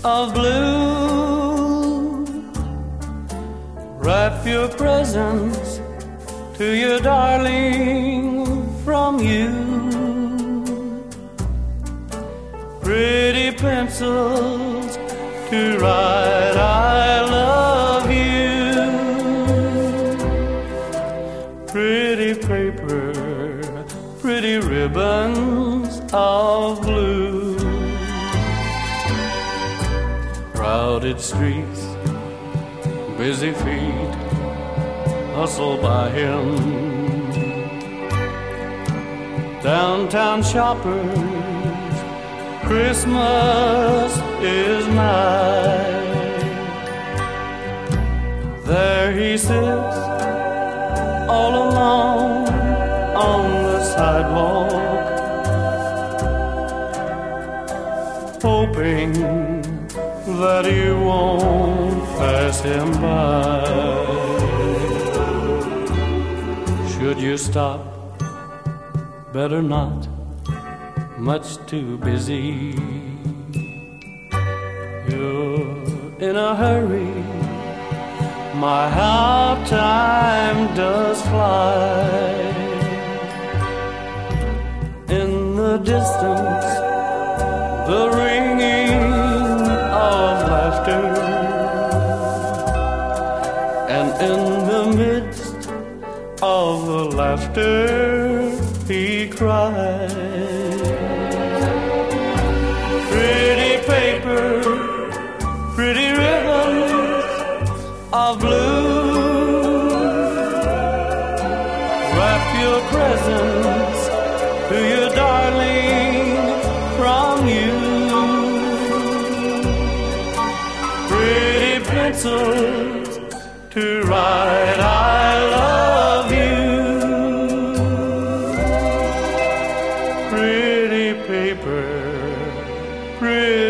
of blue. Wrap your presents to your darling from you. Pretty pencils to write I love you. Pretty paper, pretty ribbons of blue. Crowded streets, busy feet hustle by him. Downtown shoppers, Christmas is nigh. There he sits all alone on the sidewalk, hoping that you won't pass him by. Should you stop? Better not, much too busy. You're in a hurry, my how time does fly. In the distance, the ringing of laughter, and in the midst of the laughter he cries. Pretty paper, pretty ribbons of blue. Wrap your presents to your darling from you. Pretty pencils to write I love you. Pretty paper, pretty